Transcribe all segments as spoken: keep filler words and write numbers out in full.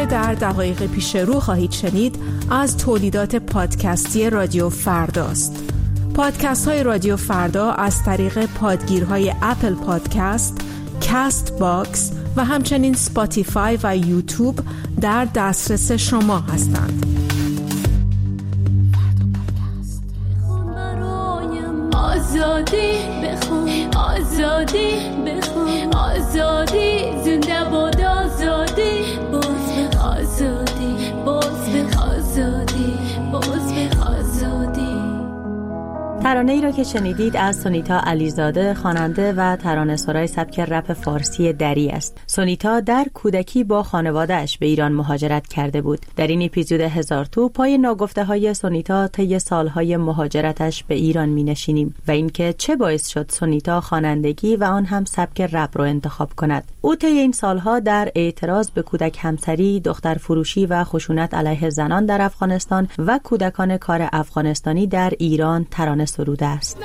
که در دقایق پیش رو خواهید شنید از تولیدات پادکستی رادیو فرداست. پادکست های رادیو فردا از طریق پادگیرهای اپل پادکست، کاست باکس و همچنین سپاتیفای و یوتیوب در دسترس شما هستند. آزادی بخون، آزادی بخون، آزادی زنده باد، آزادی باز به آزادی، باز به آزادی، باز به آزادی. ترانه ای را که شنیدید از سونیتا علیزاده، خواننده و ترانه‌سرای سبک رپ فارسی دری است. سونیتا در کودکی با خانواده‌اش به ایران مهاجرت کرده بود. در این اپیزود هزار تو پای ناگفته‌های سونیتا طی سالهای مهاجرتش به ایران می‌نشینیم و اینکه چه باعث شد سونیتا خوانندگی و آن هم سبک رپ را انتخاب کند. او طی این سالها در اعتراض به کودک همسری، دختر فروشی و خشونت علیه زنان در افغانستان و کودکان کار افغانستانی در ایران ترانه سروده است.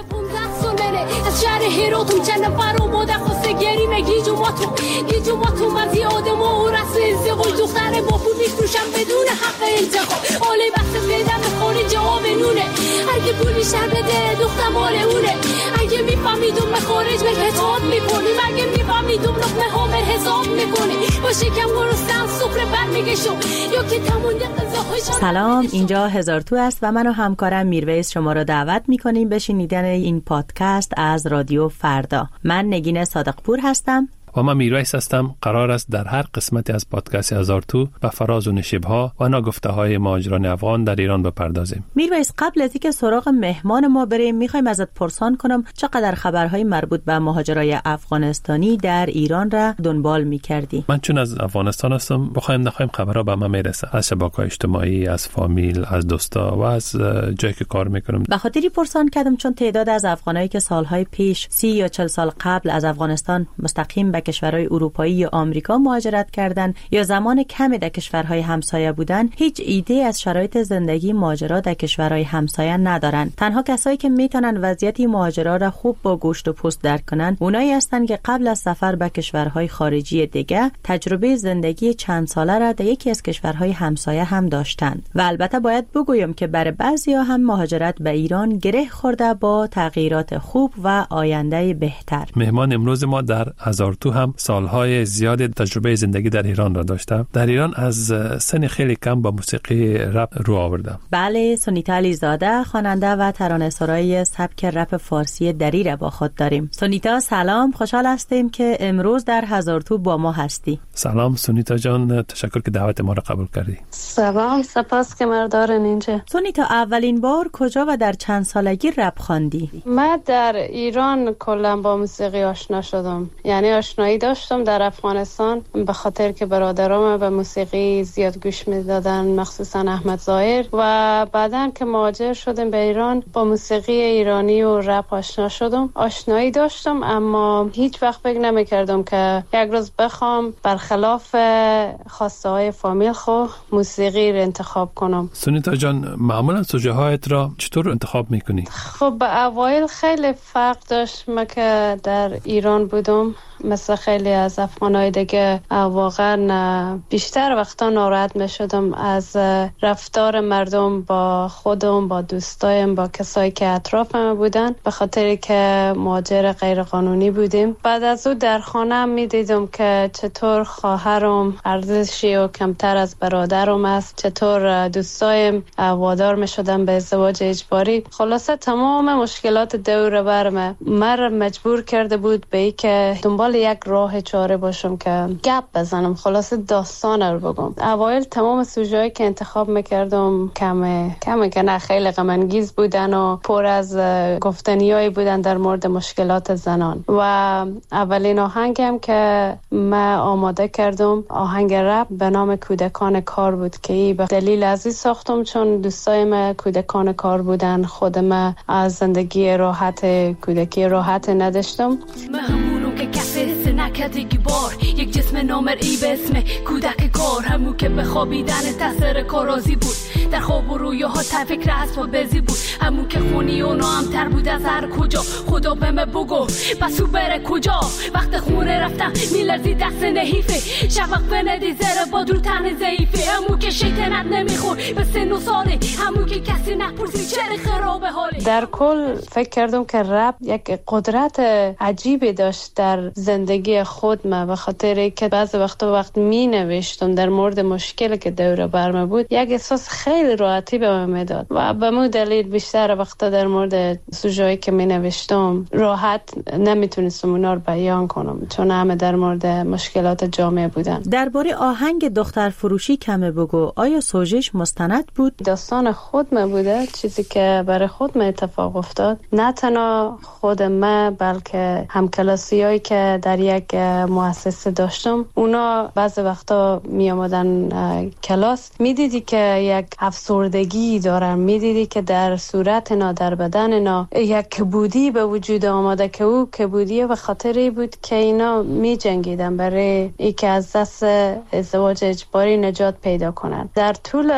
از شهر هراتون چند نفر اومده خواسته گریم گیجو ماتون گیجو ماتون من زیادم و رسم ازدواج دختره با پول میفروشم بدون حق انتخاب آله بحث میدم بخوری جواب نونه اگه پول بیشتر بده دختر مال اونه اگه میفهمیدم به خارج به حساب میکنیم اگه میفهمیدم لقمه ها به حساب میکنی با شکم گرستم سفره بر میگشم یا که تمونده قضاهایشان. سلام، اینجا هزار تو است و من و همکارم میرویس شما را دعوت میکنیم به شنیدن این پادکست از رادیو فردا. من نگین صادقپور هستم و من میرویس هستم. قرار است در هر قسمتی از پادکست هزار تو به فراز و نشیب‌ها و ناگفته‌های مهاجران افغان در ایران بپردازیم. میرویس، قبل از اینکه سراغ مهمان ما بریم میخوایم ازت پرسان کنم چقدر خبرهای مربوط به مهاجرای افغانستانی در ایران را دنبال میکردی؟ من چون از افغانستان هستم، بخوایم نخوایم خبرها به من میرسه، از شبکه‌های اجتماعی، از فامیل، از دوستا و از جایی که کار میکنم. به خاطری پرسان کردم چون تعداد از افغانایی که سالهای پیش سی یا چهل سال قبل از افغانستان مستقیم به کشورهای اروپایی یا آمریکا مهاجرت کردند یا زمان کمی در کشورهای همسایه بودند، هیچ ایده از شرایط زندگی مهاجرا در کشورهای همسایه ندارند. تنها کسایی که میتونن وضعیت مهاجرا را خوب با گوشت و پوست درک کنند، اونایی هستند که قبل از سفر به کشورهای خارجی دیگه تجربه زندگی چند ساله را در یکی از کشورهای همسایه هم داشتند. و البته باید بگویم که برای بعضیا هم مهاجرت به ایران گره خورده با تغییرات خوب و آینده بهتر. مهمان امروز ما در هزار تو هم سالهای زیاد تجربه زندگی در ایران را داشتم. در ایران از سن خیلی کم با موسیقی رپ رو آوردم. بله، سونیتا علیزاده خواننده و ترانه‌سرای سبک رپ فارسی دری را با خود داریم. سونیتا سلام، خوشحال هستیم که امروز در هزار تو با ما هستی. سلام سونیتا جان، تشکر که دعوت ما را قبول کردی. سلام، سپاس که ما دارین اینجا. سونیتا، اولین بار کجا و در چند سالگی رپ خواندی؟ من در ایران کلا با موسیقی آشنا شدم، یعنی آشنایی داشتم در افغانستان به خاطر که برادرام به موسیقی زیاد گوش میدادن، مخصوصا احمد ظاهر، و بعدن که مهاجر شدم به ایران با موسیقی ایرانی و رپ آشنا شدم. آشنایی داشتم اما هیچ وقت فکر نمیکردم که یک روز بخوام برخلاف خواسته های فامیل خو موسیقی رو انتخاب کنم. سونیتا جان، معمولا سوژه هایت را چطور انتخاب میکنی؟ خب به اوایل خیلی فرق داشت. ما که در ایران بودم مثل خیلی از افغانای دیگه واقعا بیشتر وقتا ناراحت می شدم از رفتار مردم با خودم، با دوستایم، با کسایی که اطرافم بودن، به خاطری که مهاجر غیر قانونی بودیم. بعد از او در خانه می دیدم که چطور خواهرم ارزشی و کمتر از برادرم است، چطور دوستایم وادار می شدن به ازدواج اجباری. خلاصه تمام مشکلات دور برم مر مجبور کرده بود به ای که دنبال یک راه چاره باشم که گپ بزنم، خلاصه داستان رو بگم. اوایل تمام سوژه‌ای که انتخاب میکردم کمه کمه که نه خیلی غم انگیز بودن و پر از گفتنیایی بودن در مورد مشکلات زنان. و اولین آهنگم که من آماده کردم آهنگ رپ به نام کودکان کار بود که ای به دلیل ازی ساختم چون دوستای من کودکان کار بودن، خود من از زندگی راحت کودکی راحت نداشتم. که کسی سنک نکردگی بار یک جسم نامرئی به اسم کودک کار، همون که به خوابیدن تسر کارازی بود، در خواب و رویاها تفکر اسباب بزی بود، همون که خونی و نامتر بود از هر کجا. خدا به من بگو پس او بره کجا؟ وقت خونه رفتم میلرزی دست نحیفه، شفق بندی زره با دور تن ضعیفه، همون که شیطنت نمیخور به سن و ساله، همون که کسی نپرسی چرا خرابه حاله. در کل فکر کردم که رپ یک قدرت عجیبی داشت در زندگی خود ما، به خاطر که بعضی وقتا وقت می نوشتم در مورد مشکلی که دور برم بود، یک احساس خیلی راحتی به من میداد و به مو دلیل بیشتر وقتا در مورد سوژه‌ای که می نوشتم راحت نمیتونستم اونا رو بیان کنم، چون همه در مورد مشکلات جامعه بودن. درباره آهنگ دختر فروشی کمه بگو، آیا سوژه‌اش مستند بود؟ داستان خود ما بوده، چیزی که برای خود ما اتفاق افتاد، نه تنها خود ما بلکه همکلاسیایی که در یک مؤسسه داشتم، اونا بعضی وقتا می آمدن کلاس، می دیدی که یک افسردگی دارن، می دیدی که در صورت اینا در بدن اینا یک کبودی به وجود آمده که او کبودی به خاطری بود که اینا می جنگیدن برای ای که از دست ازدواج اجباری نجات پیدا کنن. در طول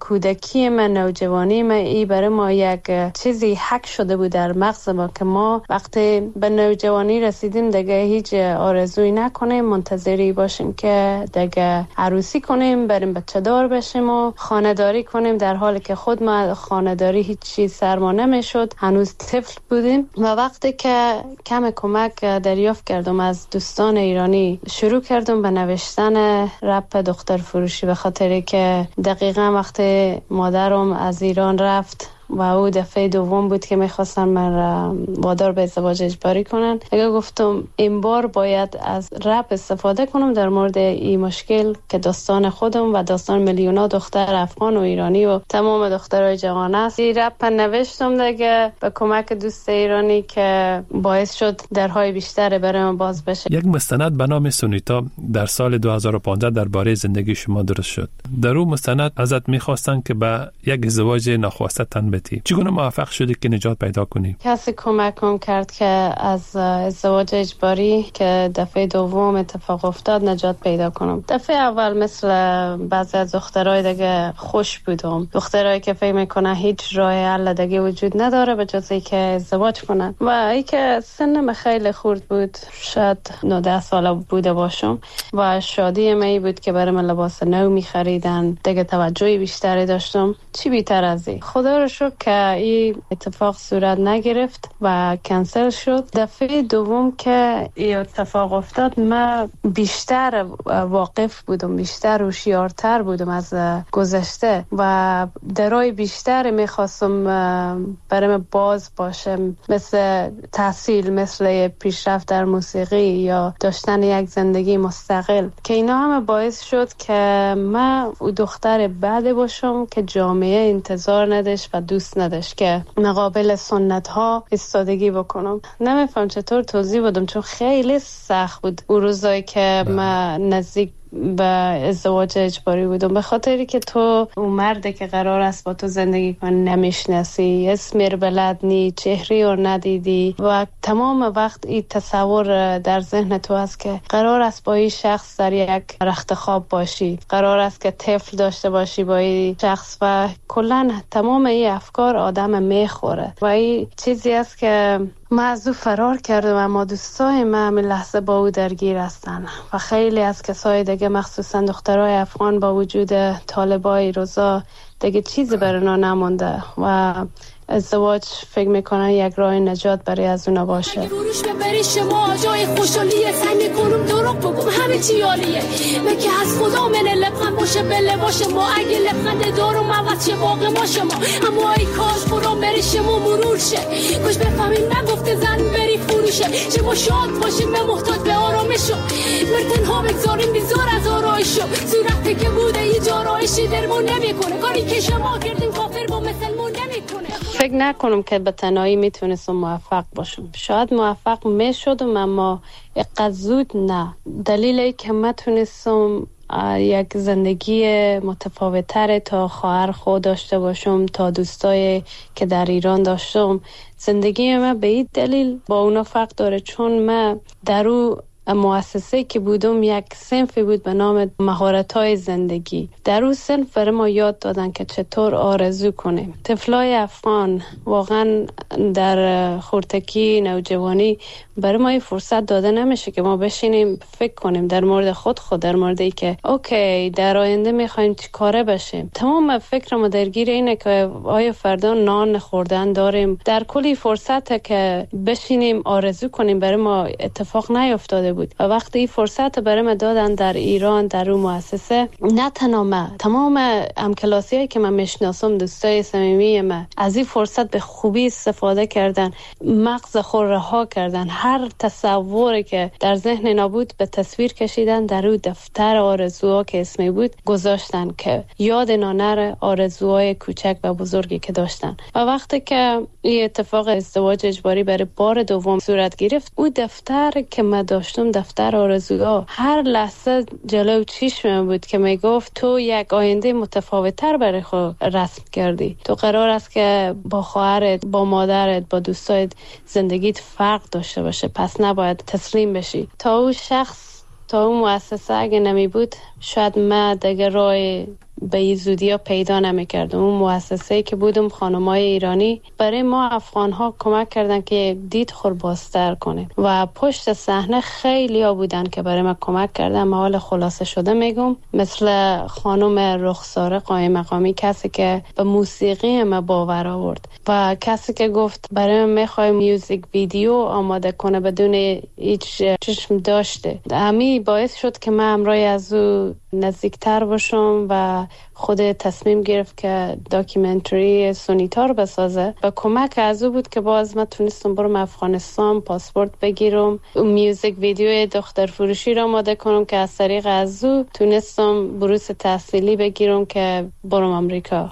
کودکی من، نوجوانی من، ای برای ما یک چیزی حک شده بود در مغز ما که ما وقتی به نوجوانی رسیدیم دیگه هیچ آرزویی نکنیم، منتظری باشیم که دیگه عروسی کنیم، بریم بچه دار بشیم و خانه‌داری کنیم، در حالی که خود ما خانه‌داری هیچ چیز سرما نمیشد، هنوز طفل بودیم. و وقتی که کم کمک دریافت کردم از دوستان ایرانی، شروع کردم به نوشتن رپ دختر فروشی، به خاطری که دقیقا وقتی مادرم از ایران رفت و او دفعه دوم بود که میخواستن من را وادار به ازدواج اجباری کنن، اگه گفتم این بار باید از رپ استفاده کنم در مورد این مشکل که داستان خودم و داستان میلیونا دختر افغان و ایرانی و تمام دخترای جهان است. این رپ نوشتم دیگه به کمک دوست ایرانی که باعث شد درهای بیشتر برای من باز بشه. یک مستند به نام سونیتا در سال دو هزار و پانزده درباره زندگی شما درست شد. در اون مستند ازت میخواستن که به یک ازدواج ناخواسته تن بدی. چگونه موفق شدی که نجات پیدا کنی؟ کسی کمکم کرد که از ازدواج اجباری که دفعه دوم اتفاق افتاد نجات پیدا کنم. دفعه اول مثل بعضی از دخترای دیگه خوش بودم، دخترایی که فکر میکنن هیچ راه حل دیگه وجود نداره به جز اینکه ازدواج کنن و ای که سنم خیلی خورد بود، شاید نه ده ساله بوده باشم و شادی می بود که برای من لباس نو میخریدن، دیگه توجهی بیشتری داشتم. چی بیشتر از این؟ خدا رو شکر که این اتفاق صورت نگرفت و کنسل شد. دفعه دوم که این اتفاق افتاد من بیشتر واقف بودم، بیشتر هوشیارتر بودم از گذشته و درای بیشتر میخواستم برای من باز باشم، مثل تحصیل، مثل پیشرفت در موسیقی یا داشتن یک زندگی مستقل، که اینا همه باعث شد که من دختر بعد باشم که جامعه انتظار نداشت و دوست نداشت که مقابل سنت ها ایستادگی بکنم. نمیفهم چطور توضیح بدم، چون خیلی سخت بود اون روزایی که من نزدیک به ازدواج اجباری بودم، به خاطری که تو اون مرد که قرار است با تو زندگی کنی نمیشناسی، اسمیر بلد نی، چهری رو ندیدی و تمام وقت این تصور در ذهن تو است که قرار است با این شخص در یک رخت خواب باشی، قرار است که طفل داشته باشی با این شخص و کلا تمام این افکار آدم میخوره و این چیزی است که من از او فرار کردم، اما دوستای من همین لحظه با او درگیر هستن و خیلی از کسای دیگه مخصوصا دخترای افغان با وجود طالبای روزا دیگه چیزی برای اونا نمونده و ازدواج فکر میکنن یک راه نجات برای از اونا باشه. اگه بروش ببری شما جای خوشحالیه، سعی میکنم دروغ بگم همه چی عالیه، مگه از خدا من لبخند باشه به لباس ما، اگه لبخند دارم عوض شه واقع ما شما، اما ای کاش برام بری شما مرور شه، کاش بفهمیم نگفته زن بری فروشه، شما شاد باشیم به محتاج به آرامشو، مرتنها بگذاریم بیزار از آرایشو، صورتی که بوده ای جارایشی درمون نمیکنه، کاری که شما کردیم کافر با مسلمون نمیکنه. فکر نکنم که به تنهایی میتونستم موفق باشم، شاید موفق میشدم اما اقدر زود نه. دلیلی که من تونستم یک زندگی متفاوت‌تر تا خواهر خود داشته باشم، تا دوستای که در ایران داشتم، زندگی من به این دلیل با اونا فرق داره چون من در او مؤسسه که بودم یک صنفی بود به نام مهارت‌های زندگی. در اون صنف برای ما یاد دادن که چطور آرزو کنیم. طفلای افغان واقعا در خردکی نوجوانی برای ما این فرصت داده نمیشه که ما بشینیم فکر کنیم در مورد خود خود در مورد ای که اوکی در آینده میخوایم چی کاره بشیم. تمام فکر ما درگیر اینه که آیا فردا نان خوردن داریم. در کلی فرصت که بشینیم آرزو کنیم برای ما اتفاق نیفتاده بود و وقتی این فرصت برای ما دادن در ایران در اون مؤسسه، نه تنها ما، تمام همکلاسیایی که من میشناسم، دوستای صمیمی من، از این فرصت به خوبی استفاده کردن، مغز خود رها کردن، هر تصوری که در ذهن نبود به تصویر کشیدن، در اون دفتر آرزوها که اسمی بود گذاشتن که یاد نانر آرزوهای کوچک و بزرگی که داشتن. و وقتی که این اتفاق ازدواج اجباری برای بار دوم صورت گرفت، اون دفتر که من داشتم، دفتر آرزوها، هر لحظه جلو چشمم بود که میگفت تو یک آینده متفاوت‌تر برای خود رسم کردی. تو قرار است که با خواهرت، با مادرت، با دوستایت زندگیت فرق داشته باشه، پس نباید تسلیم بشی. تا اون شخص، تا اون مؤسسه اگه نمی بود، شاید من دیگه راه به این زودی ها پیدا نمی کردم. اون مؤسسه که بودم، خانمای ایرانی برای ما افغان ها کمک کردن که دید خور بازتر کنیم و پشت صحنه خیلی ها بودن که برای ما کمک کردن. ما حال خلاصه شده میگم، مثل خانم رخساره قائم مقامی، کسی که به موسیقی ما باور آورد و کسی که گفت برای ما میخوایم میوزیک ویدیو آماده کنه بدون هیچ چشم داشته. همین باعث شد که من امروز از او نزدیکتر باشم و خود تصمیم گرفت که داکیومنتری سونیتا رو بسازه. و کمک از او بود که باز من تونستم برم افغانستان، پاسپورت بگیرم، میوزیک ویدیو دختر فروشی رو آماده کنم که از طریق از او تونستم بروس تحصیلی بگیرم که برم امریکا.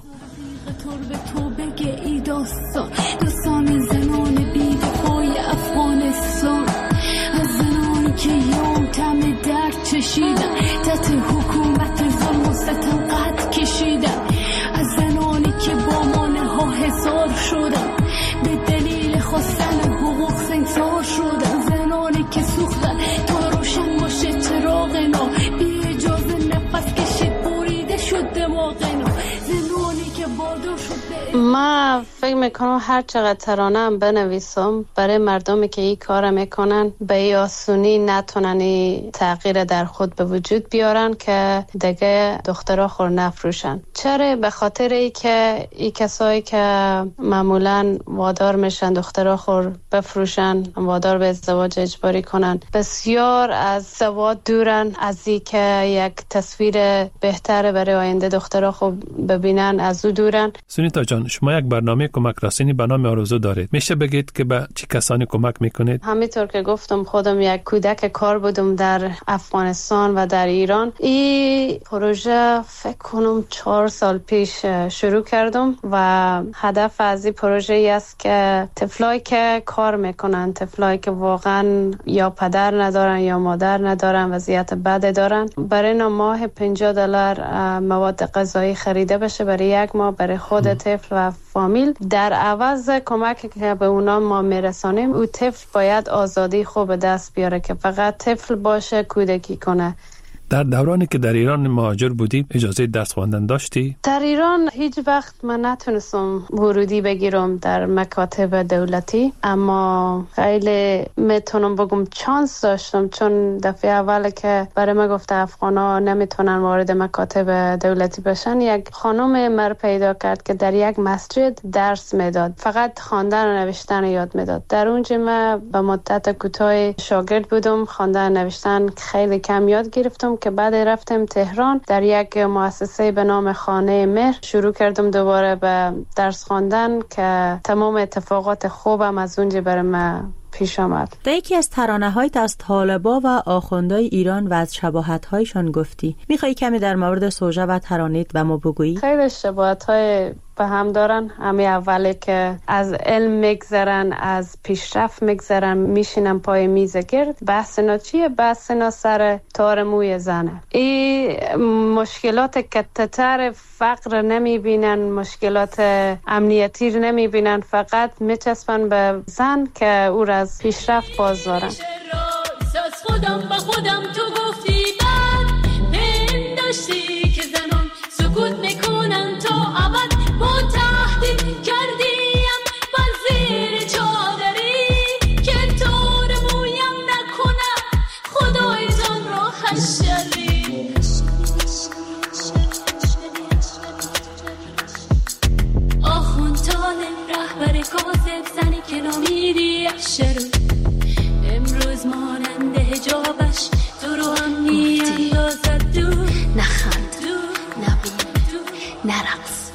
دوستان زنان بیدهای افغانستان، از زنانی که یوم تم درد چشیدن، تحت حکومت ظلم و ستم قد کشیدن، از زنانی که با مانه ها حصار شدن، به دلیل خواستن حقوق سنگسار شدن، زنانی که سوختن تا روشن باشه چراغ نو، بی اجازه نفس کشید بریده شد دماغ نو، زنانی که بادر شد. ما فکر میکنم هر چقدر ترانه هم بنویسم برای مردمی که این کار میکنن به این آسونی نتونن این تغییر در خود به وجود بیارن که دیگه دخترها خور نفروشن. چرا؟ به خاطر ای که این کسایی که معمولا وادار میشن دخترها خور بفروشن، وادار به ازدواج اجباری کنن، بسیار از سواد دورن، از این که یک تصویر بهتر برای آینده دخترها خور ببینن از او دورن. سونیتا جان، شما یک برنامه کمک رسانی به نام آرزو دارید. میشه بگید که به چه کسانی کمک میکنید؟ همینطور که گفتم خودم یک کودک کار بودم در افغانستان و در ایران. این پروژه فکر کنم چهار سال پیش شروع کردم و هدف از این پروژه ای است که طفلایی که کار میکنن، طفلایی که واقعا یا پدر ندارن یا مادر ندارن، وضعیت بد دارن، برای اینا ماه پنجاه دلار مواد غذایی خریده بشه برای یک ماه برای خود طفل و فامیل. در عوض کمکی که به اونا ما میرسانیم، او طفل باید آزادی خوب به دست بیاره که فقط طفل باشه، کودکی کنه. در دورانی که در ایران مهاجر بودی اجازه درس خواندن داشتی؟ در ایران هیچ وقت من نتونستم ورودی بگیرم در مکاتب دولتی، اما خیلی میتونم بگم چانس داشتم، چون دفعه اول که برای من گفته افغانا نمیتونن وارد مکاتب دولتی بشن، یک خانم مر پیدا کرد که در یک مسجد درس میداد، فقط خواندن و نوشتن یاد میداد. در اونجا من به مدت کوتاه شاگرد بودم، خواندن و نوشتن خیلی کم یاد گرفتم که بعد رفتم تهران در یک مؤسسه به نام خانه مهر شروع کردم دوباره به درس خواندن که تمام اتفاقات خوبم از اونجا برای من پیش آمد. در یکی از ترانه‌هایت از طالبا و آخوندهای ایران و از شباهت‌هایشان گفتی. می‌خوای کمی در مورد سوژه و ترانیت و ما بگویی؟ خیلی شباهت‌های به هم دارن. همین اولی که از علم میگذرن، از پیشرفت میگذرن، میشینن پای میز گرد. بحث نا چیه؟ بحث نا سر تار موی زنه. این مشکلات کتتر فقر نمیبینن، مشکلات امنیتی رو نمیبینن، فقط میچسبن به زن که او را از پیشرفت باز دارن. شدم با خودم تو گفتی بعد پنداشتی که زنان سکوت میکنن تا ابد با تهدید کردیم بر زیر چادری که طور مویم نکنه خدایتان را حشری آخون طالب رهبر کاذب زنی که نامیدی اشرو امروز ماننده حجابش تو رو هم میاندازد دور نخند نبین نرقص.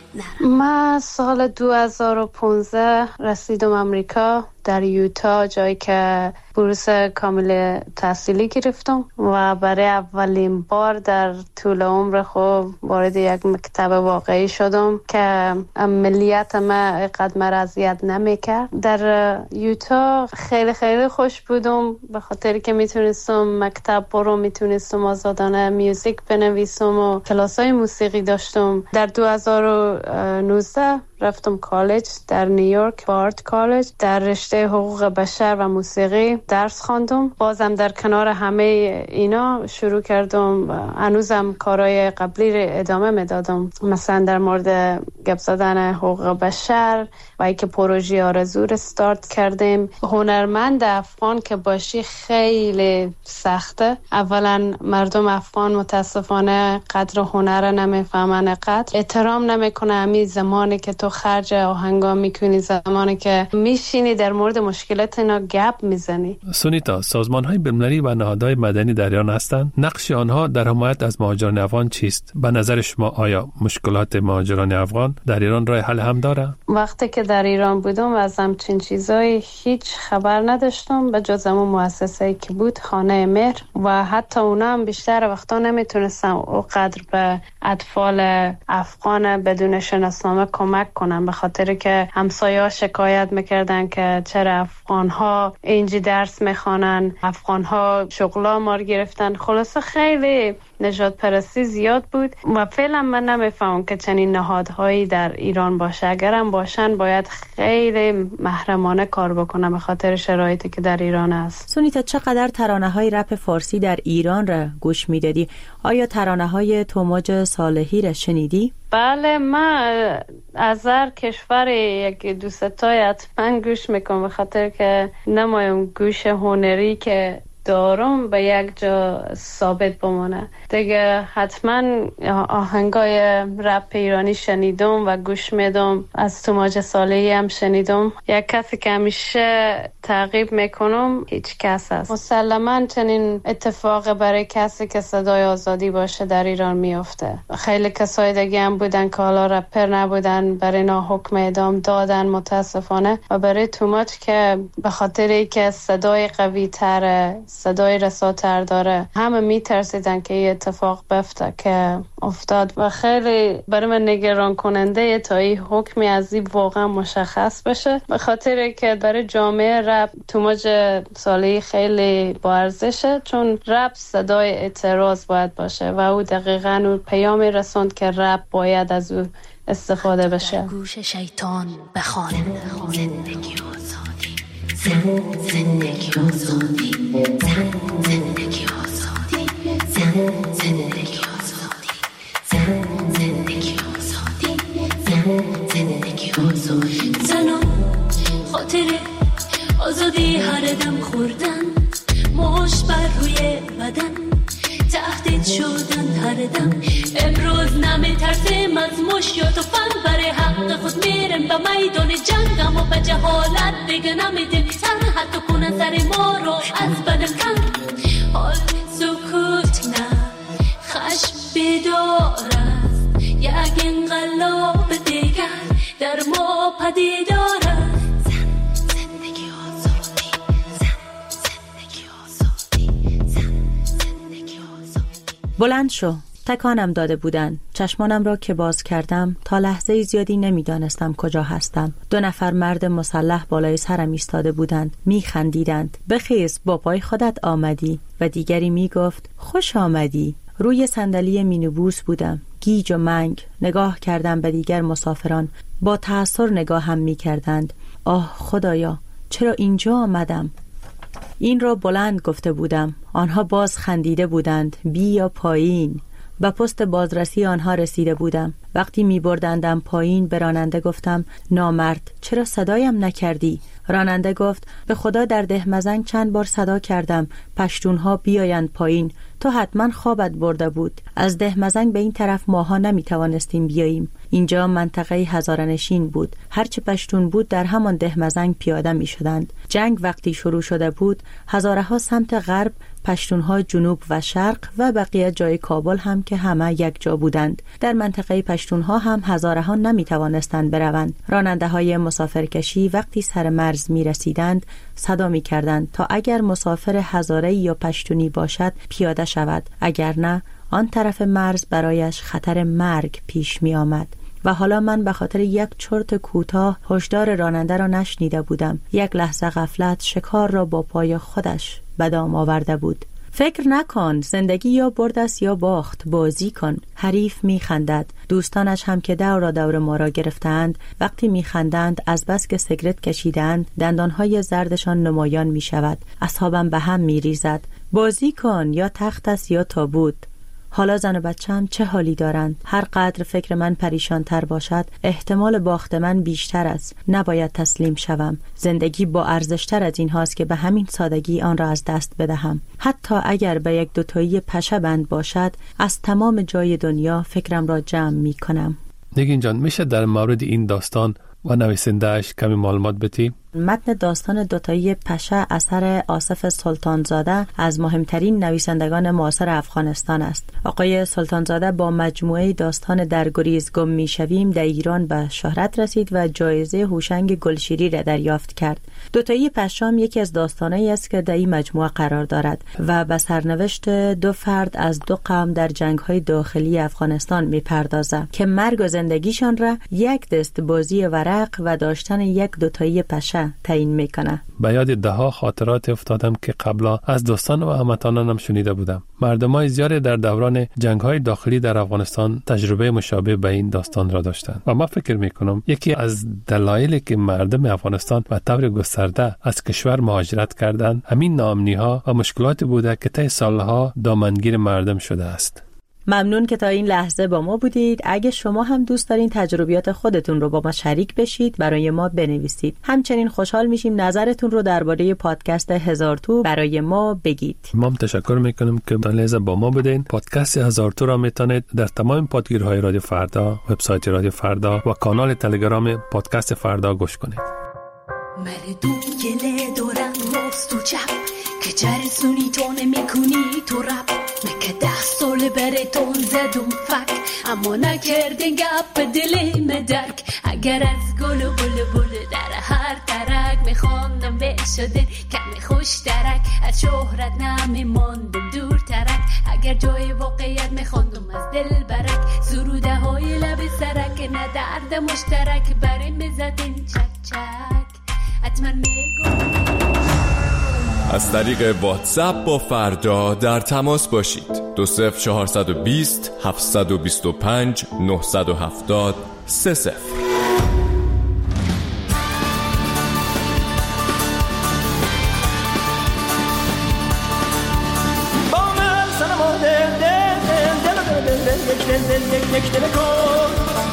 من سال دو هزار و پانزده رسیدم امریکا در یوتا، جایی که بورس کامل تحصیلی گرفتم و برای اولین بار در طول عمر خود وارد یک مکتب واقعی شدم که ملیت ما قد مرا اذیت نمیکرد. در یوتا خیلی خیلی خوش بودم به خاطر که میتونستم مکتب برو، میتونستم آزادانه میوزیک بنویسم و کلاسای موسیقی داشتم. در دو هزار و نوزده رفتم کالج در نیویورک، بارد کالج، در رشته حقوق بشر و موسیقی درس خواندم. بازم در کنار همه اینا شروع کردم هنوزم کارهای قبلی رو ادامه میدادم، مثلا در مورد گپ زدن حقوق بشر و اینکه پروژه آرزو رو استارت کردیم. هنرمند افغان که باشی خیلی سخته. اولا مردم افغان متاسفانه قدر هنر نمیفهمن، قدر احترام نمیکنه. همین زمانی که تو خرج آهنگا میکنی، زمانی که میشینی در مورد مشکلات اینا گپ میزنی. سونیتا، سازمان‌های بین‌المللی و نهادهای مدنی در ایران هستند. نقش آنها در حمایت از مهاجران افغان چیست؟ به نظر شما آیا مشکلات مهاجران افغان در ایران راه حل هم داره؟ وقتی که در ایران بودم از همچین چیزایی هیچ خبر نداشتم به جز همون مؤسسه‌ای که بود، خانه مهر، و حتی اونا هم بیشتر وقتا نمیتونستم اونقدر به اطفال افغان بدون شناسنامه کمک کنم، به خاطر که همسایه‌ها شکایت میکردن که چرا افغان‌ها اینجا درس میخوانن، افغان‌ها شغلا ما رو گرفتن. خلاصه خیلی نجات پرستی زیاد بود و فعلا من نمیفهمم که چنین نهادهایی در ایران باشه. اگرم باشن باید خیلی محرمانه کار بکنن به خاطر شرایطی که در ایران است. سونیتا، چقدر ترانه‌های رپ فارسی در ایران را گوش میدادی؟ آیا ترانه‌های توماج صالحی را شنیدی؟ بله، من از هر کشور یک دو ستای حتما گوش میکنم به خاطر که نمایم گوش هنری که دارم به یک جا ثابت بمانه دیگه. حتما آهنگای رپ ایرانی شنیدم و گوش میدم. از توماج صالحی هم شنیدم. یک کسی که همیشه تعقیب میکنم هیچ کس است. مسلما چنین اتفاق برای کسی که صدای آزادی باشه در ایران میفته. خیلی کسای دیگه هم بودن که حالا رپر نبودن، برای نا حکم اعدام دادن متاسفانه. و برای توماج که به خاطر اینکه صدای قوی تره، صدای رساتر داره، همه میترسیدن که این اتفاق بفته که افتاد و خیلی برای من نگران کننده تا این حکمی از این واقعا مشخص بشه، به خاطر که برای جامعه رپ توماج صالحی خیلی با ارزشه، چون رپ صدای اعتراض باید باشه و او دقیقاً اون پیامی رسوند که رپ باید از او استفاده بشه. گوش شیطان بخوانه زندگی آزادی، زندگی آزادی، زندگی آزادی، زندگی آزادی، زندگی آزادی، زندگی آزادی. زنان خاطر آزادی هر دم خوردن، مش بر روی بدن تهدید شدن هر دم. امروز نمیترسیم از مش یا توفن، برای حق خود میرم به میدان جنگ، اما به جهالت دیگه نمیدیم تن، حتی کنن سر ما رو از بدن کن. حال سکوت نه خشم بیدار است، یک انقلاب دیگر در ما پدیدار است. بلند شو. تکانم داده بودن. چشمانم را که باز کردم تا لحظه زیادی نمیدانستم کجا هستم. دو نفر مرد مسلح بالای سرم ایستاده بودند. میخندیدند. بخیز، با پای خودت آمدی. و دیگری میگفت خوش آمدی. روی صندلی مینیبوس بودم. گیج و منگ نگاه کردم به دیگر مسافران. با تأثر نگاه هم میکردند. آه خدایا، چرا اینجا آمدم؟ این را بلند گفته بودم. آنها باز خندیده بودند. بیا پایین. به پست بازرسی آنها رسیده بودم. وقتی می بردندم پایین به راننده گفتم نامرد چرا صدایم نکردی؟ راننده گفت به خدا در دهمزنگ چند بار صدا کردم پشتونها بیایند پایین، تو حتما خوابت برده بود. از دهمزنگ به این طرف ماها نمی توانستیم بیاییم. اینجا منطقه هزاره‌نشین بود. هرچه پشتون بود در همان دهمزنگ پیاده می شدند. جنگ وقتی شروع شده بود هزاره ها سمت غرب، پشتونها جنوب و شرق و بقیه جای کابل هم که همه یک جا بودند. در منطقه پشتونها هم هزاره ها نمی توانستند بروند. راننده های مسافرکشی وقتی سر مرز می رسیدند صدا می کردند تا اگر مسافر هزاره یا پشتونی باشد پیاده شود، اگر نه آن طرف مرز برایش خطر مرگ پیش می آمد. و حالا من به خاطر یک چرت کوتاه هشدار راننده را نشنیده بودم. یک لحظه غفلت شکار را با پای خودش به دام آورده بود. فکر نکن، زندگی یا برد است یا باخت، بازی کن. حریف می خندد. دوستانش هم که دور دور ما را گرفتند وقتی می خندند از بس که سیگرت کشیدند دندانهای زردشان نمایان می شود. اصحابم به هم می ریزد. بازی کن، یا تخت است یا تابوت. حالا زن و بچه‌م چه حالی دارند؟ هر قدر فکر من پریشان تر باشد احتمال باخت من بیشتر است. نباید تسلیم شوم. زندگی با ارزشتر از این هاست که به همین سادگی آن را از دست بدهم. حتی اگر به یک دوتایی پشه بند باشد از تمام جای دنیا فکرم را جمع می کنم. نگین جان، میشه در مورد این داستان و نویسنده‌اش کمی معلومات بدی؟ متن داستان دوتایی پشه اثر آصف سلطانزاده از مهمترین نویسندگان معاصر افغانستان است. آقای سلطانزاده با مجموعه داستان در گریز گم میشویم در ایران به شهرت رسید و جایزه هوشنگ گلشیری را دریافت کرد. دوتایی پشام یکی از داستانایی است که در این مجموعه قرار دارد و به سرنوشت دو فرد از دو قوم در جنگ‌های داخلی افغانستان می‌پردازد که مرگ و زندگیشان را یک دست بازی ورق و داشتن یک دوتایی پشه تعیین میکنه. به یاد ده ها خاطرات افتادم که قبلا از دوستان و هموطنانم شنیده بودم. مردمای زیادی در دوران جنگ‌های داخلی در افغانستان تجربه مشابه به این داستان را داشتند و ما فکر میکنم یکی از دلایلی که مردم افغانستان و طور گسترده از کشور مهاجرت کردند همین ناامنی‌ها و مشکلاتی بوده که طی سالها دامنگیر مردم شده است. ممنون که تا این لحظه با ما بودید. اگه شما هم دوست دارین تجربیات خودتون رو با ما شریک بشید برای ما بنویسید. همچنین خوشحال میشیم نظرتون رو درباره پادکست هزار تو برای ما بگید. ما تشکر میکنیم که لحظه با ما بودین. پادکست هزار تو را میتونید در تمام پادگیرهای رادیو فردا، وبسایت رادیو فردا و کانال تلگرام پادکست فردا گوش کنید. مردم گله دارن راست و چپ که چرسونی تو نمیکنی تو رب مکه ده سال براتون زدم فک اما نکردین گپ دل مدرک اگر از گل و بل بل در هر ترک میخواندم بشدن کمی خوش درک از شهرت نمیماندم دور ترک اگر جای واقعیت میخواندم از دل برک سروده های لب سرک نه درد مشترک برای میزدین چک چک حتما میگم. از طریق واتساپ با فردا در تماس باشید. دو صفر چهارصد و بیست هفتصد و بیست و پنج نهصد و هفتاد سه صفر. با من سنم و دل دل دل دل دل دل یک دل دل یک یک دل کن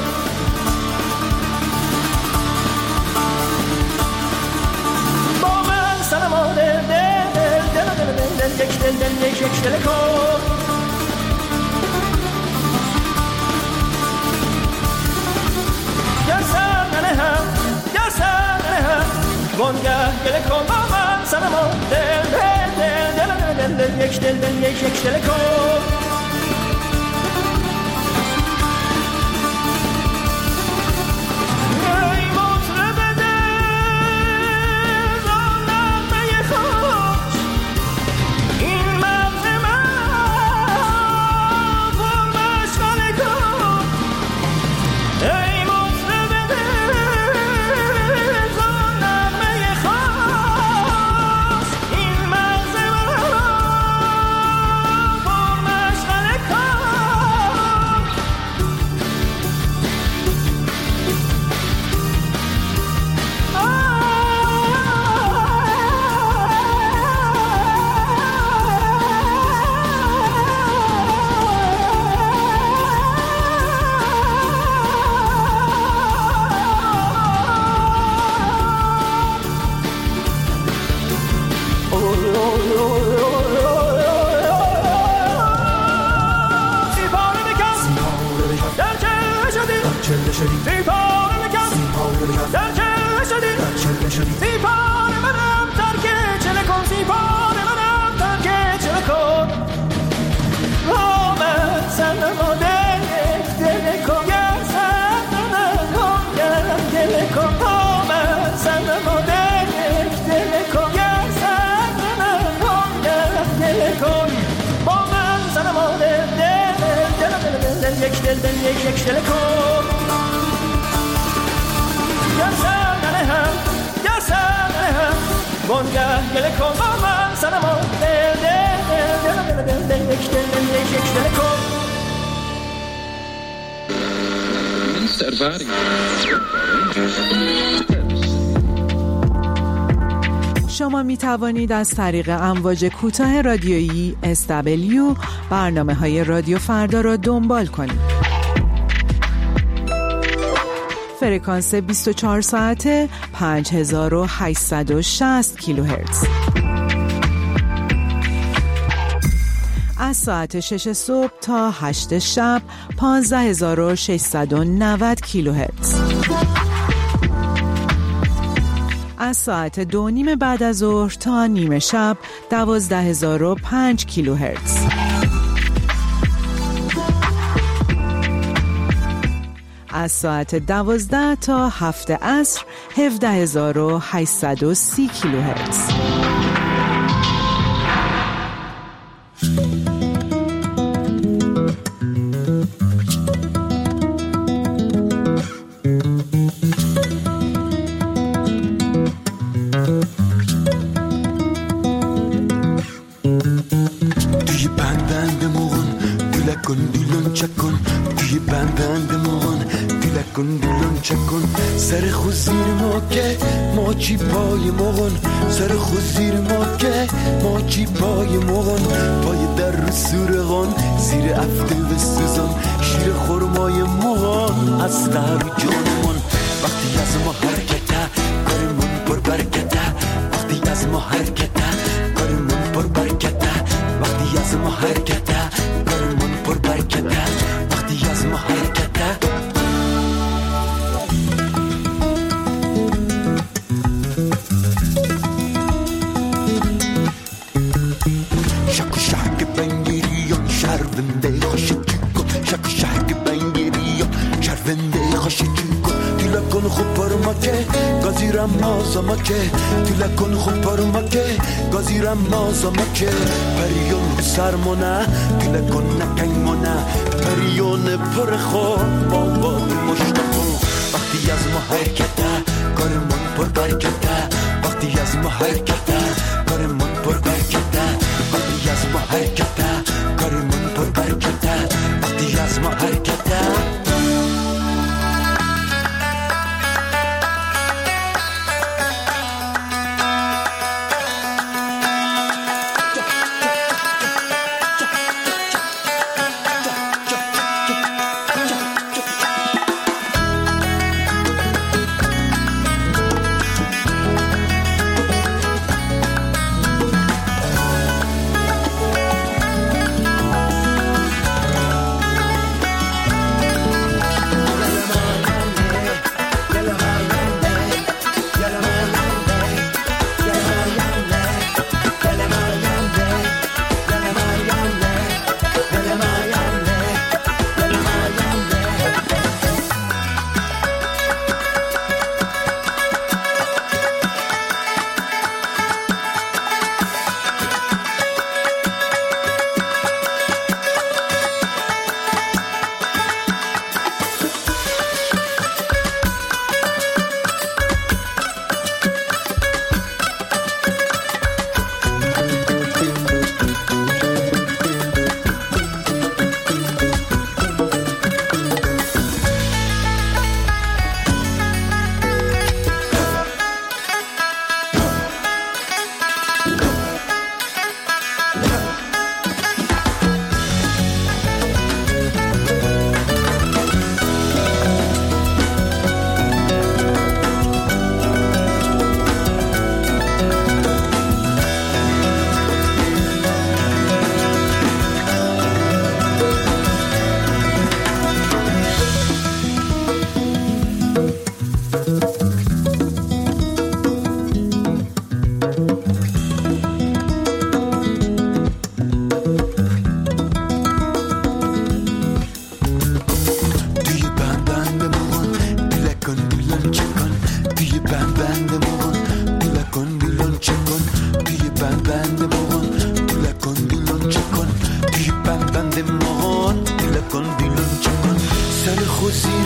با من سنم و دل دل دل دل دل دل یک دل دل یک یک دل کن گر سر ننهم گر سر ننهم وانگه گل کن با من سنم و دل دل دل دل دل یک دل دل یک یک دل کن در چله شدی زیبان منم ترک چله کن زیبان منم ترک چله کن آمد سنما دل دل کن گر سنما کن گر دل کن آمد سنما دل دل کن گر سنما کن گر دل کن با من سنما دل دل دل دل دل یک دل دل یک یک دل کن گر سنما هم گر سنما هم بانگه گل کن با من سنما دل دل دل دل دل دل یک دل دل یک یک دل کن شما می توانید از طریق امواج کوتاه رادیویی اس دبلیو برنامه های رادیو فردا را دنبال کنید. فرکانس بیست و چهار ساعته پنج هزار و هشتصد و شصت کیلوهرتز. از ساعت شش صبح تا هشت شب پانزده هزار و ششصد و نود کیلوهرتز. از ساعت دو نیم بعد از ظهر تا نیمه شب دوازده هزار و پنج کیلوهرتز. از ساعت دوازده تا هفت عصر هفده هزار و هشتصد و سی کیلوهرتز. سر خود زیر ما که ما چی پای مغن سر خود زیر ما که ما چی پای مغن پای در رو سورغان زیر افته و سوزان شیر خورمای مغن از قهر جانمون وقتی از ما حرکته کارمون پر برکته وقتی از ما حرکته کارمون پر برکته وقتی از ما حرکته کارمون پر برکته وقتی از ما حرکته گازیرم مازم که تو لکن خوب پرم که گازیرم مازم که پریون سرمونه تو لکن نکنمونه پریون پر خوب بابا مشتاقو وقتی از ما حرکته کارمون پر برکته وقتی از ما حرکته کارمون پر برکته وقتی از ما حرکته کارمون پر برکته وقتی از ما حرکته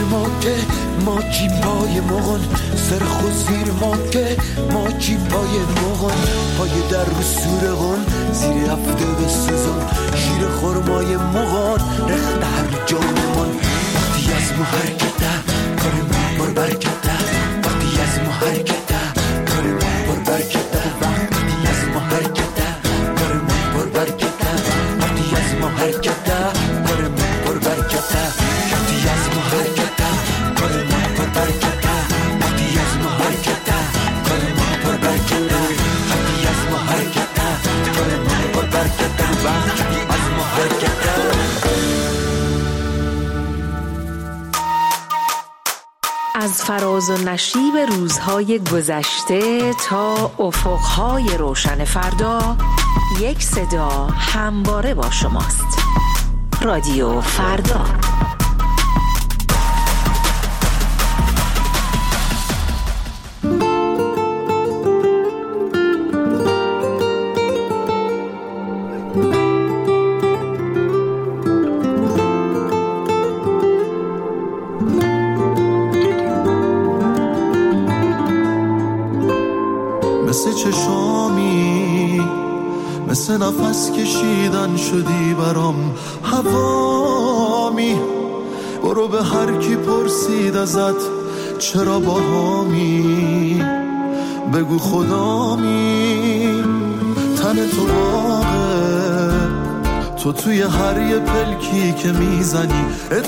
ما که ما جیبای مغن سر خود زیر ما که ما جیبای مغن پای در رو سورغن زیر هفته بسوزن شیر خورمای مغن رخت هر جانمان وقتی از ما حرکته کار ما بر برکته وقتی از ما حرکته کار ما بر برکته وقتی از ما حرکته کار ما بر برکته وقتی از ما حرکته کار ما بر برکته وقتی از ما حرکته کار ما بر برکته وقتی از ما حرکته کار ما بر برکته وقتی از ما حرکته کار ما بر برکته وقتی از ما حرکته. از فراز و نشیب روزهای گذشته تا افقهای روشن فردا، یک صدا همواره با شماست. رادیو فردا. مثل نفس کشیدن شدی برام هوامی برو به هر کی پرسید ازت چرا با هامی بگو خدامی تن تو باغه تو توی هر یه پلکی که میزنی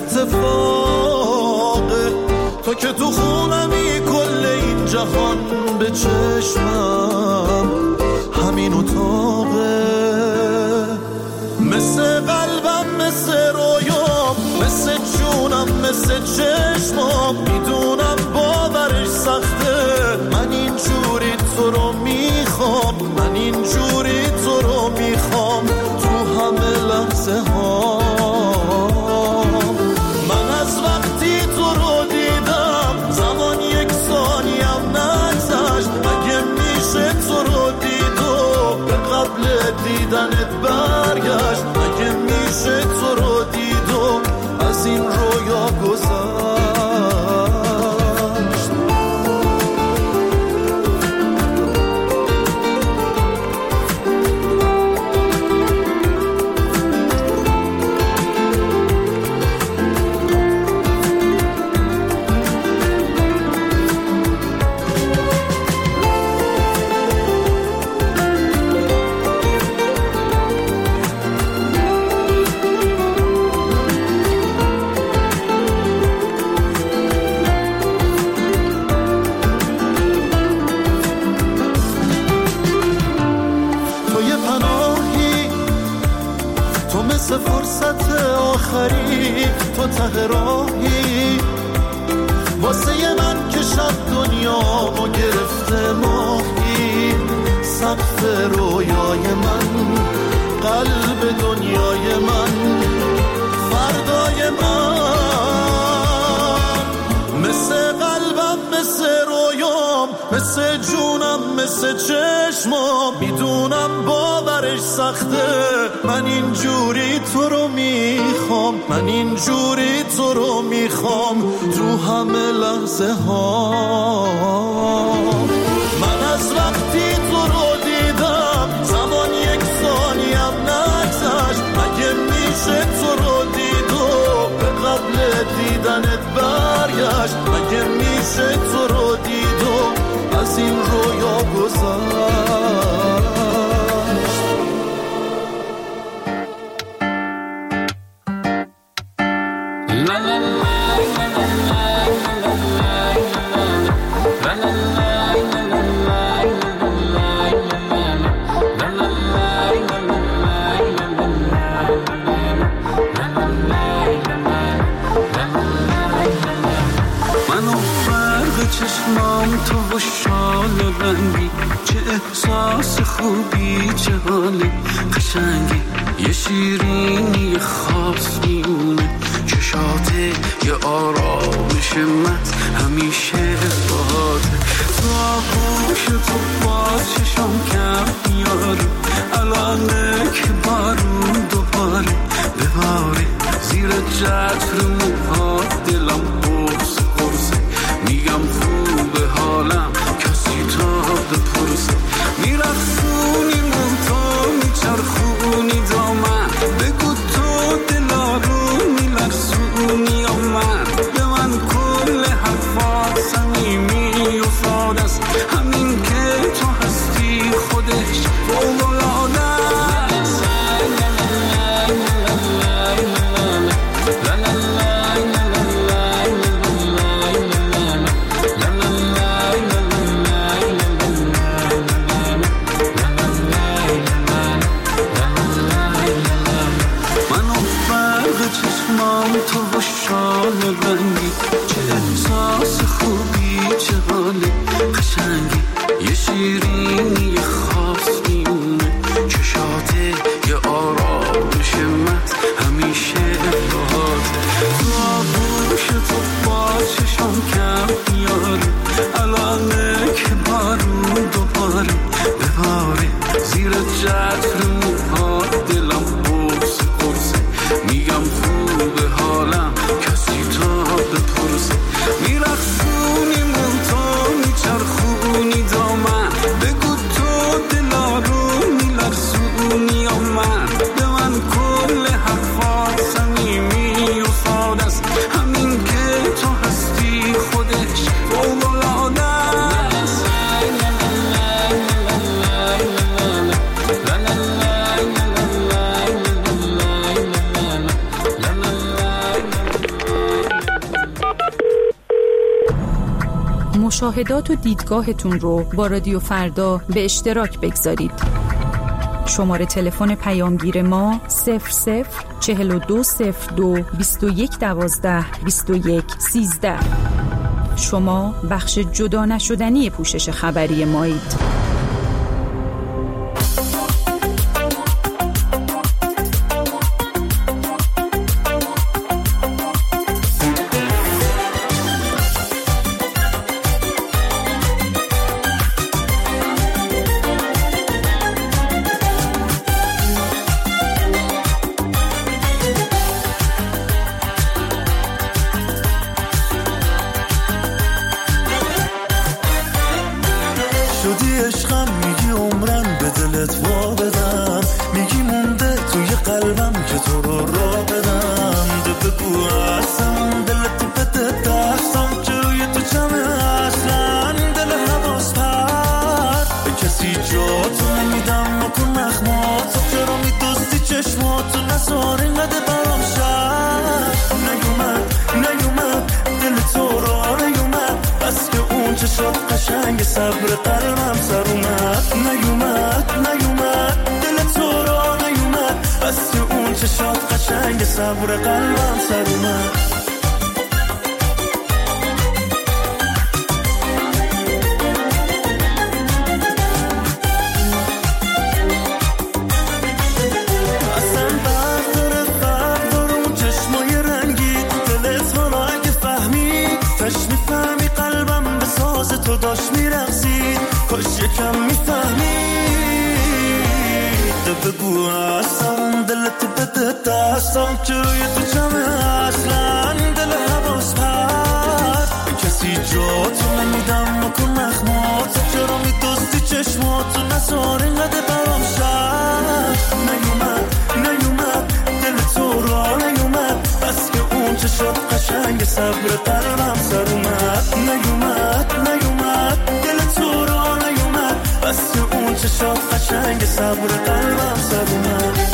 اتفاقه تو که تو خونمی کل این جهان به چشمم همین اتاقه مثل قلبم مثل رویام مثل جونم مثل چشمام میدونم باورش سخته من اینجوری تو رو میخوام من اینجوری تو رو میخوام تو همه لحظه ها من از وقتی تو رو دیدم زمان یک ثانیم نگذشت مگه میشه تو رو قبل دیدنت برگشت مگه میشه تو رو دیدم از این رویا گذشت. فرصت آخری تو ته راهی واسه من که شب دنیامو گرفته ماهی سقف رویای من قلب دنیای من فردای من مثل قلبم مثل رویام مثل جونم مثل چشمام میدونم باورش سخته من اینجوری تو رو میخوام من اینجوری تو رو میخوام تو همه لحظه ها من از وقتی تو رو دیدم زمان یک ثانیم نگذشت مگه میشه تو رو دیدم به قبل دیدنت برگشت مگه میشه تو رو دیدم از این رویا گذشت. تو و شال رنگی چه احساس خوبی چه حال قشنگی یه شیرینی خاص میونه چشاته یه آرامش من همیشه باهاته تو آغوش تو باز چشم کم میاره الانه که بارون دوباره بباره زیر جتر موها دلم بود ساده است، همین که تو هستی خودش فوق‌العاده است. تو و شال رنگی، چه احساس خوبی، چه حال قشنگی، یه شیرینی خاص میونه چشاته، یه آرامش مت همیشه باهات. تو آغوش تو با چشم کم میاره، الانه که بارون دوباره بباره زیر چتر موهات، دلم قرص قرصه میگم خوبه حالم، کسی تا بپرسه میرخصونی من تو میچرخونی دامن، بگو تو دلا رو میلرزونی یا من، به من کل حرفات صمیمی و ساده است، همین که تو هستی خودش فوق‌العاده است. مشاهدات و دیدگاهتون رو با رادیو فردا به اشتراک بگذارید. شماره تلفن پیامگیر ما صفر صفر چهل و دو صفر دو بیست و یک دوازده بیست و یک سیزده. شما بخش جدا نشدنی پوشش خبری مایید. شدی عشقم، میگی عمرم به دلت وا بدم، میگی مونده توی قلبم که تو رو را بدم. ده بگو اصلا دلت بده دستم که روی تو جمعه، اصلا دل حواس پر به کسی جا تو نمیدم، مکن نخمات چرا میدوستی چشماتو، نزار اینقدر برام شد. نیومد نیومد دل تو را نیومد، بس که اون چشات قشنگ صبر قلبم سر اومد. نیومد نیومد دل تو را نیومد، بس که اون چشات قشنگ صبر قلبم سر اومد. اصلا برداره برداره اون چشمای رنگی، دلت حالا اگه فهمی تش میفهمی قلبم به ساز تو داشت میرقصید، کاش یکم میفهمی. ده بگو اصلا دلت بده دستم که روی تو جمعه، اصلا دل حواس پر به کسی جا تو نمیدم، مکن نخمات چرا میدوستی چشماتو، نزار اینقدر برام شد. نیومد نیومد دل تو را نیومد، بس که اون چشات قشنگ صبر قلبم سر اومد. نیومد نیومد دل تو را نیومد، بس که اون چشات قشنگ صبر قلبم سر اومد.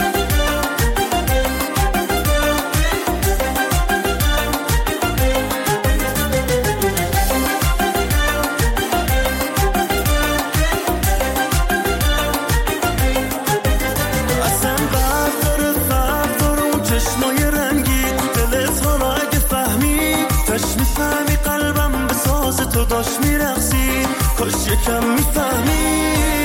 اصلا برداره برداره اون چشمای رنگی، دلت حالا اگه فهمی تش میفهمی قلبم به ساز تو داشت میرقصید، کاش یکم میفهمی.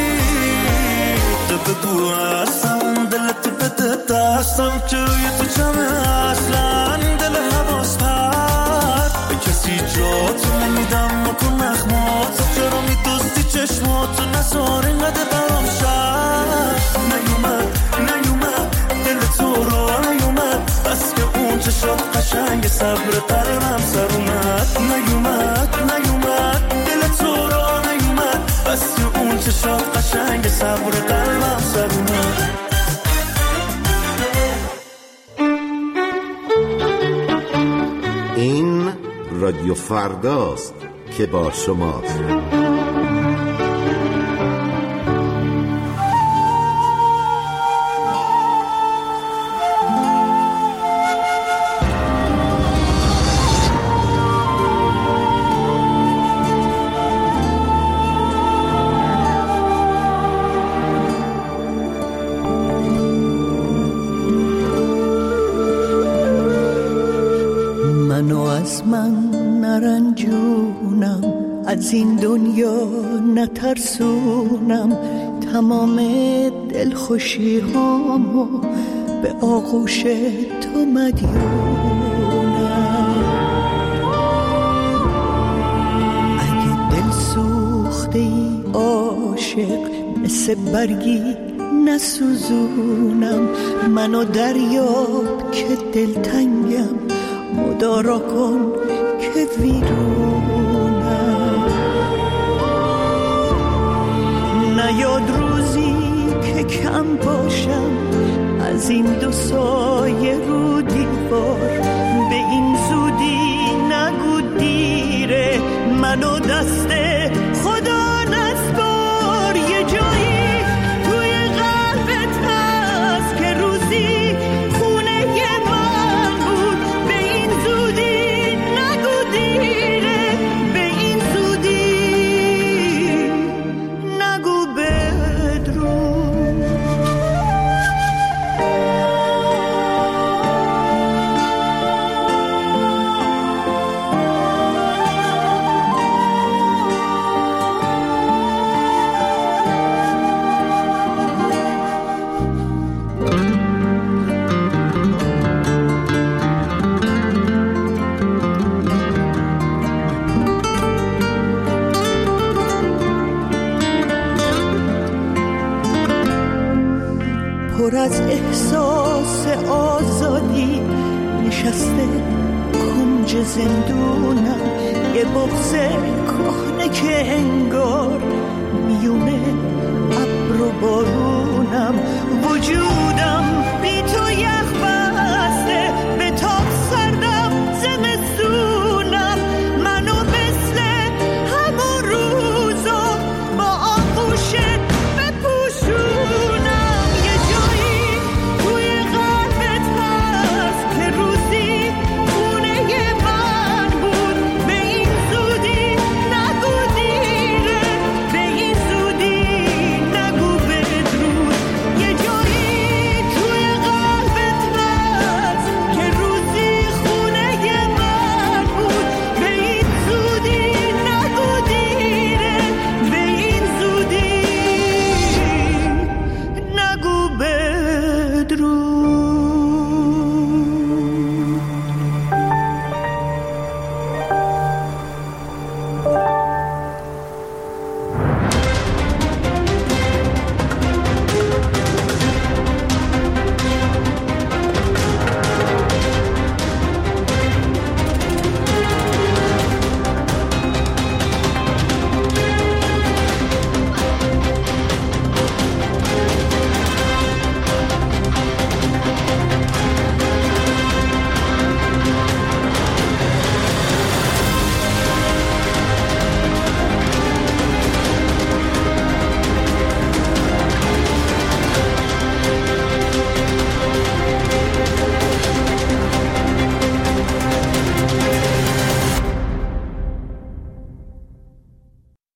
ده بگو اصلا دلت بده دستم که روی تو جمعه، اصلا دل حواس پر به کسی جا تو نمیدم، مکن نخمات چرا میدوستی چشماتو، نزار اینقدر برام شد. نیومد نیومد دل تو را نیومد، بس که اون چشات قشنگ صبر قلبم سر اومد. نیومد نیومد دل تو را نیومد، بس که اون چشات قشنگ صبر قلبم سر اومد. این رادیو فرداست، که با شماست. از این دنیا نترسونم، تمام دلخوشی هامو به آغوش تو مدیونم. اگه دل سوخته ای عاشق مثل برگی نسوزونم، منو دریاب که دلتنگم، مدارا کن که ویرونم. نیاد روزی که کم باشم از این دو سایه رو دیوار، به این زودی نگو دیره، منو دست خدا نسپار. یه جایی توی قلبت هست که روزی خونه من بود، به این زودی نگو دیره، به این زودی نگو بدرود. پر از احساس آزادی نشسته کنج زندونم، یه بغض کهنه که انگار میونه ابر و بارون